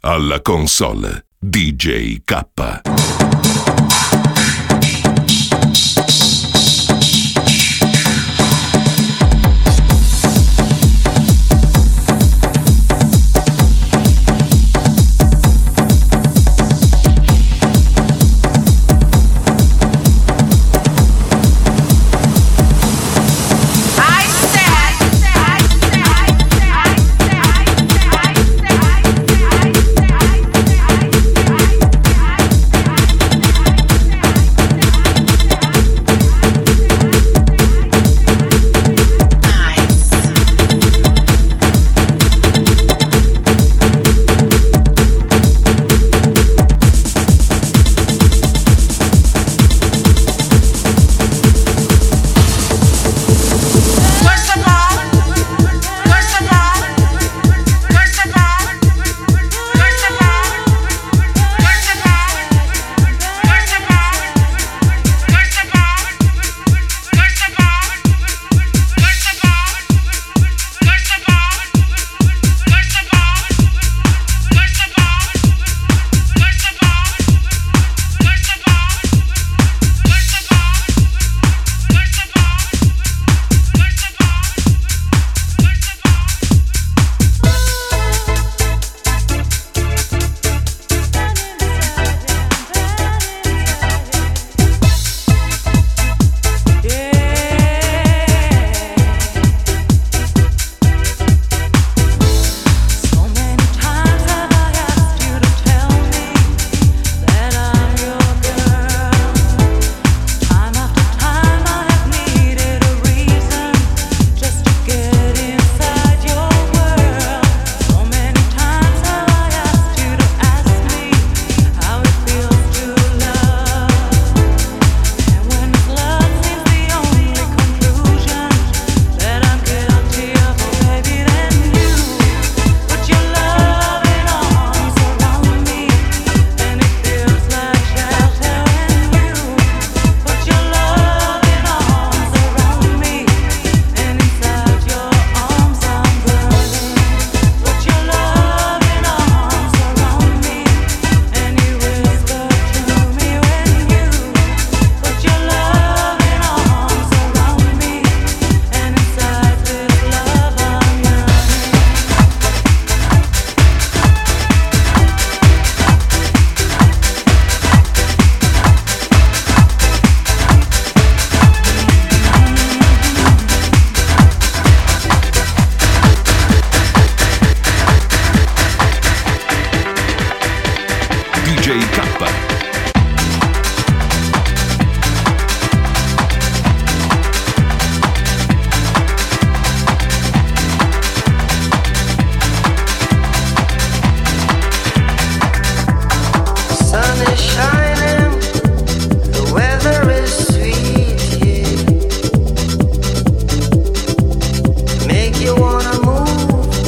Alla console DJ K.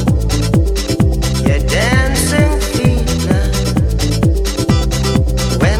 When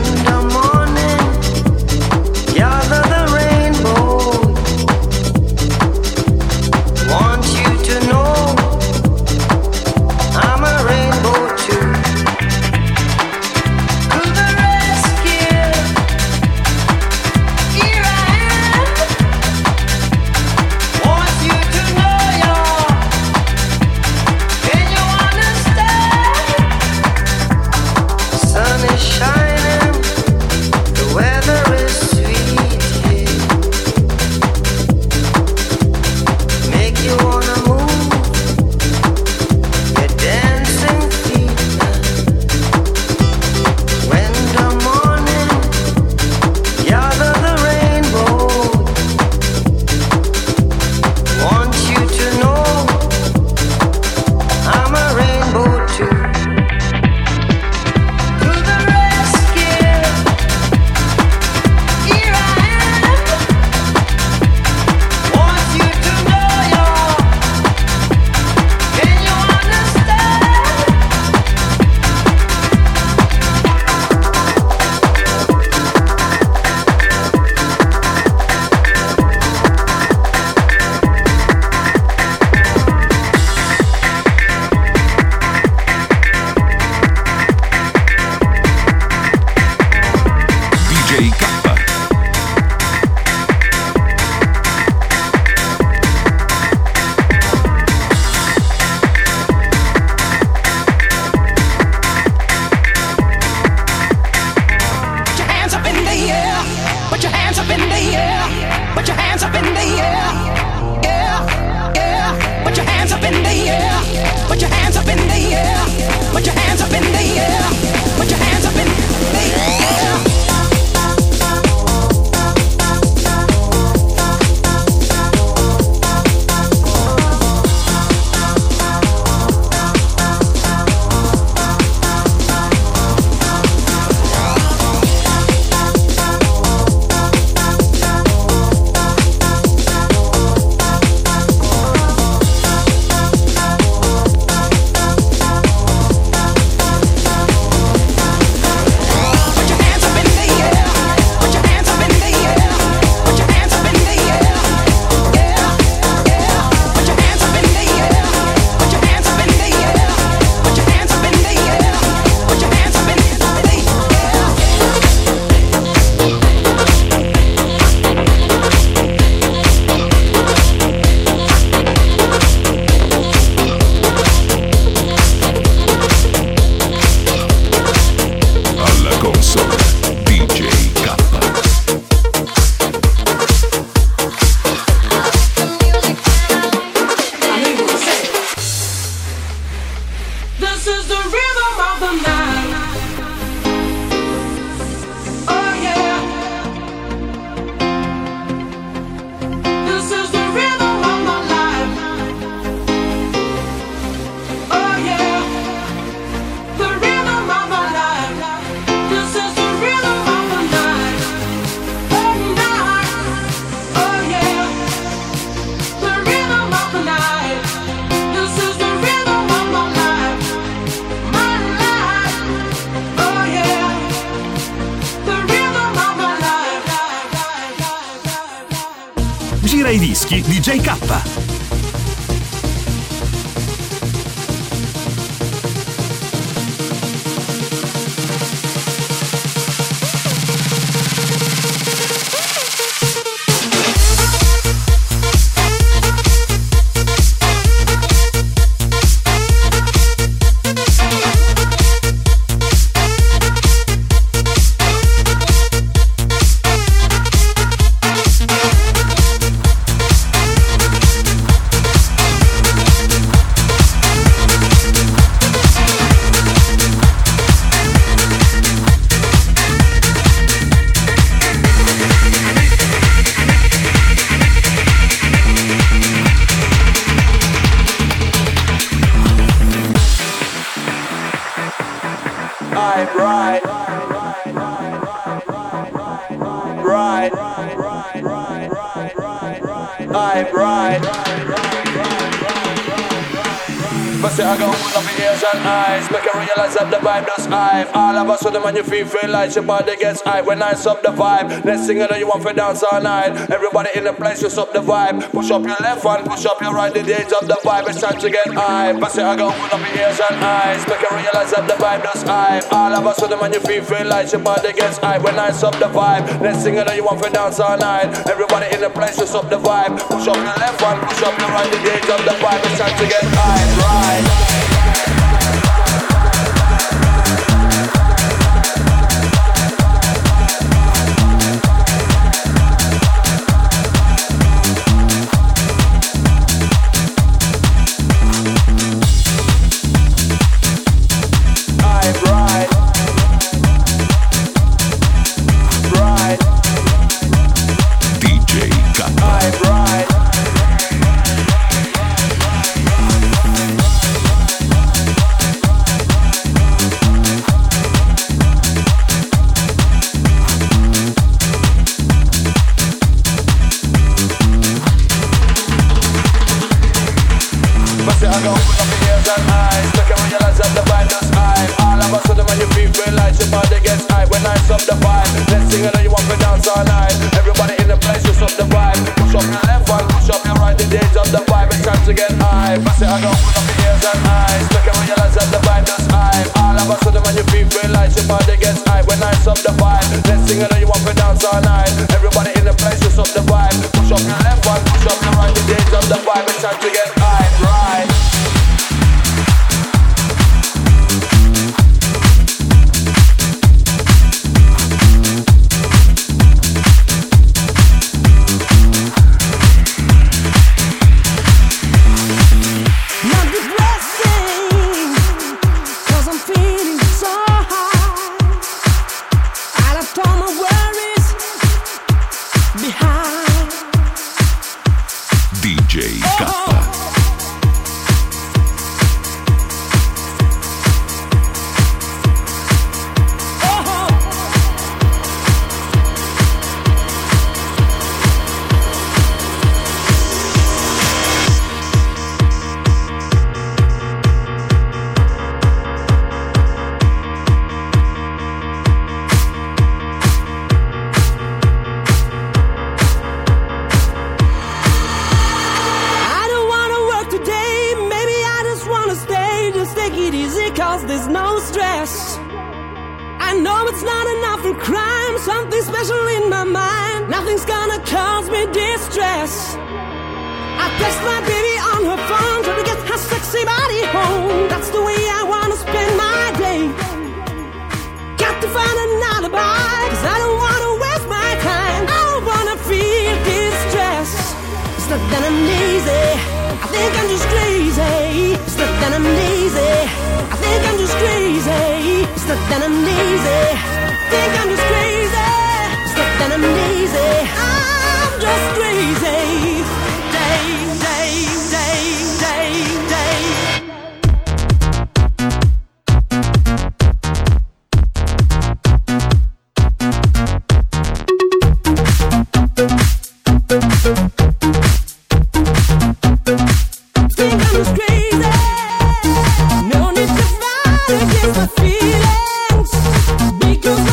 ai dischi DJ K. When you feel like your body gets high. When I sub the vibe, next thing you know you want to dance all night. Everybody in the place, just up the vibe. Push up your left hand, push up your right. The days of the vibe, it's time to get high. But say I go open up your ears and eyes, make you realize that the vibe does high. All of a sudden when you feel like your body gets high. When I sub the vibe, next thing you know you want to dance all night. Everybody in the place, just up the vibe. Push up your left hand, push up your right. The days of the vibe, it's time to get high. Right.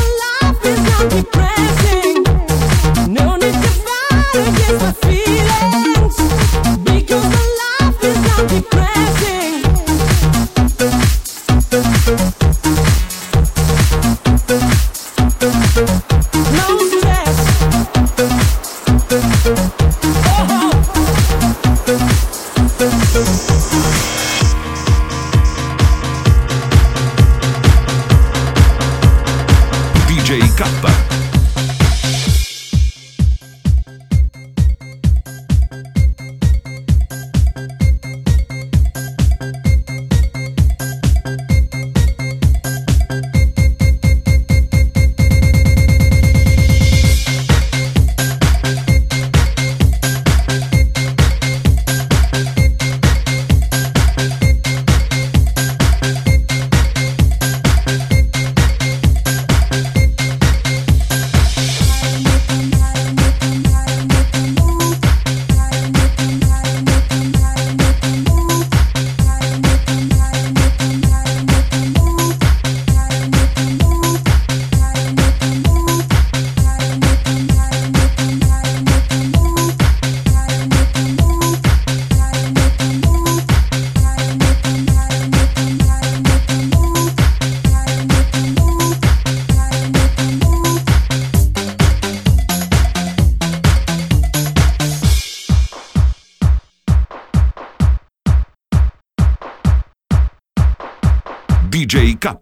Depressing. No need to fight against my feelings. K. DJ K.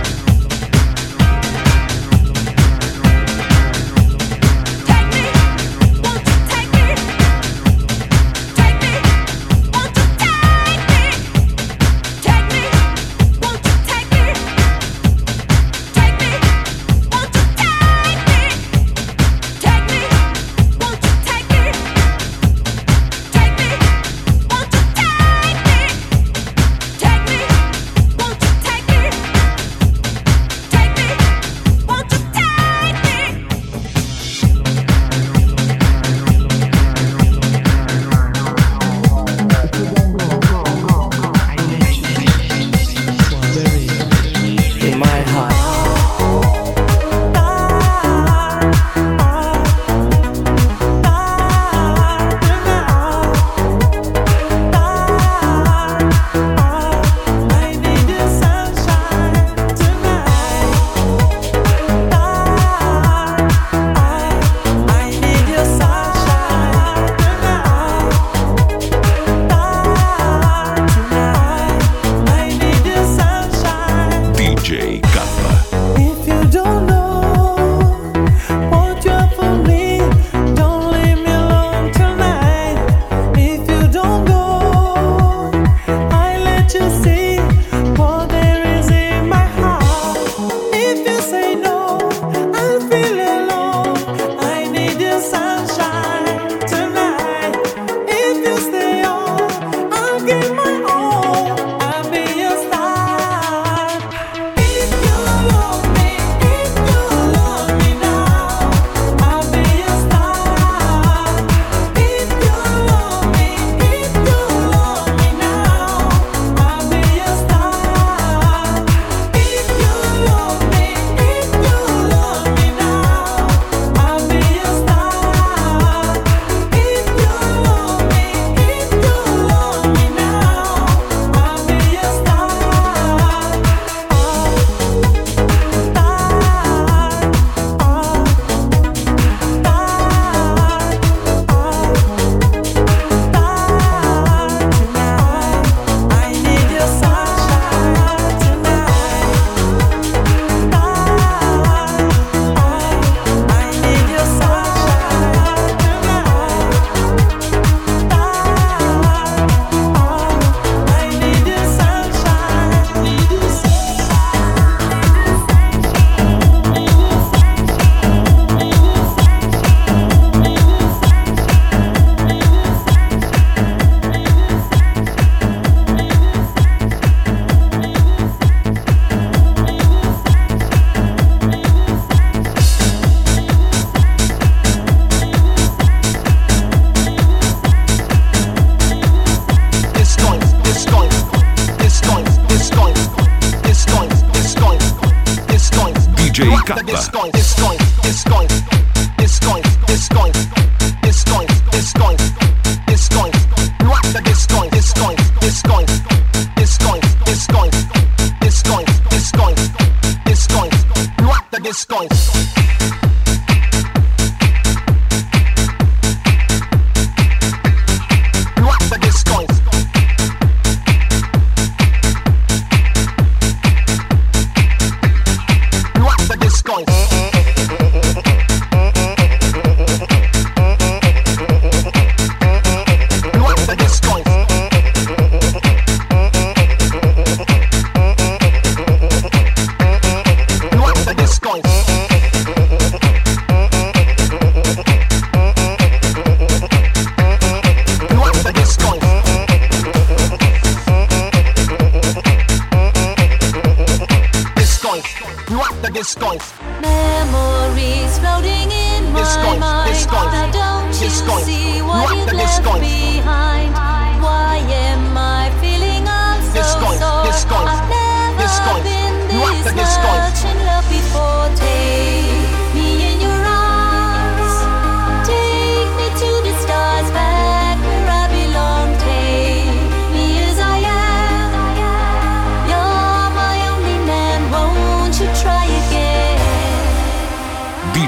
Take me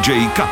DJ K.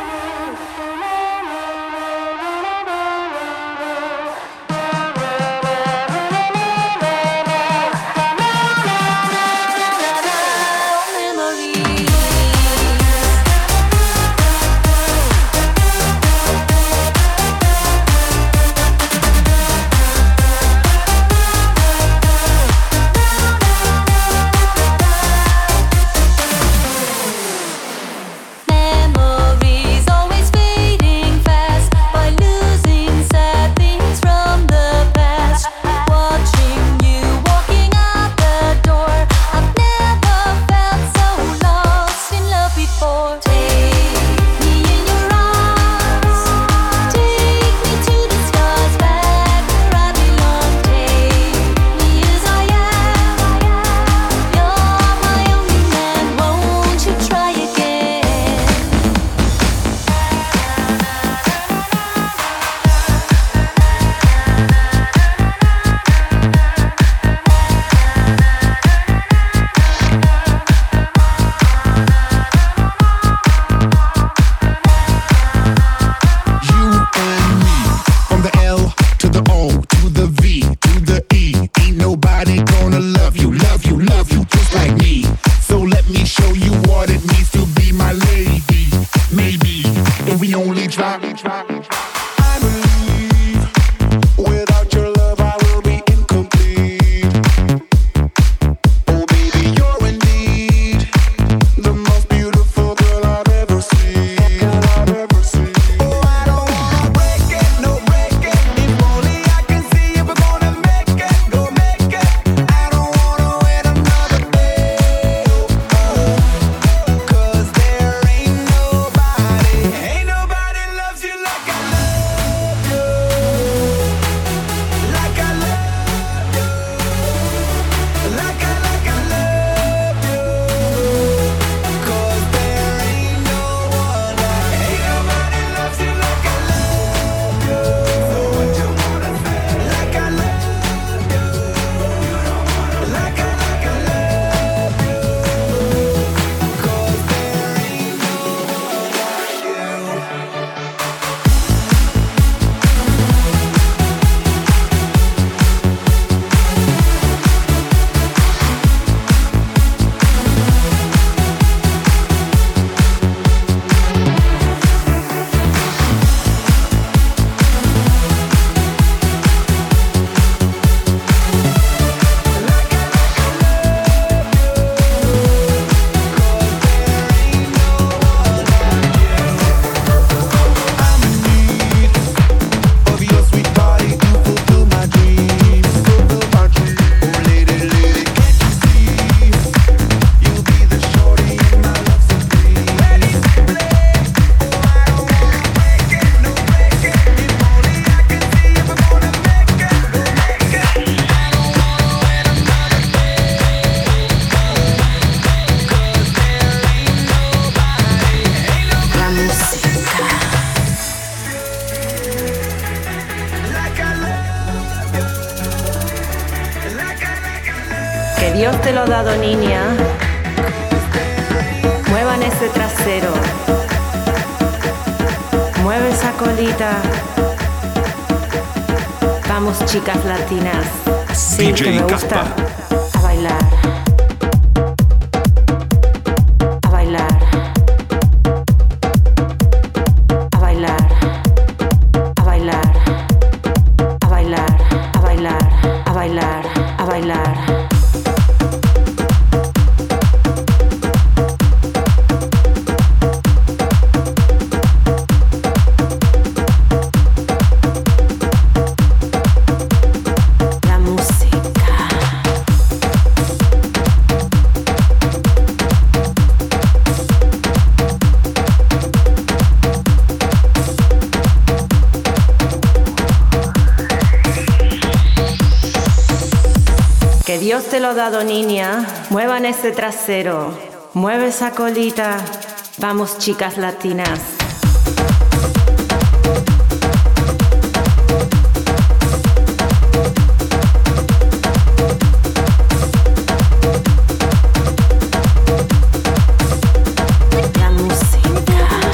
Dios te lo ha dado, niña. Muevan ese trasero. Mueve esa colita. Vamos, chicas latinas. Sí, DJ que me gusta. Kappa. A bailar. A bailar. A bailar. A bailar. A bailar. A bailar. A bailar. A bailar. Que Dios te lo ha dado, niña. Muevan ese trasero. Mueve esa colita. Vamos, chicas latinas. La música.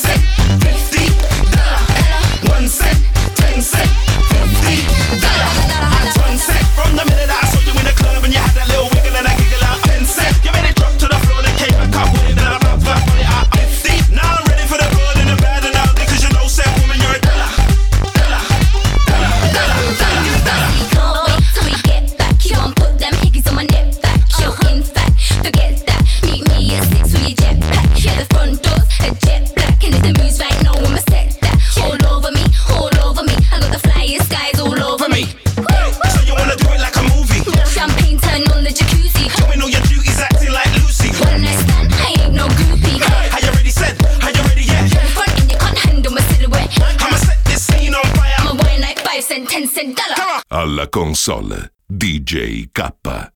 cent, $50. 1 cent, 10 cent, $50. That's 1 cent. From the minute I saw you in the club and you had that little wiggle and a giggle out. 10 cent. You made it drop to the floor, then came back up with it, then I put it out. 50. Now I'm ready for the good and the bad and ugly, cause you know, said woman, you're a dollar. We can't wait till we get back. You won't put them hickeys on my neck back. Yo, in fact, forget that. Meet me at 6 with your jet pack. Yeah, the front door's a jet black, and if the moves right now, I'ma set that. All over me, all over me. I got the flyest guys all over me. So you wanna do it like a movie? Champagne turn on the jacuzzi. Doing all your duties, acting like Lucy. One night stand, I ain't no groupie. Are you ready, said? Are you ready, yeah? Front and you can't handle my silhouette. I'ma set this scene on fire. I'ma wine like 5 cent, 10 cent dollar. Alla console DJ K.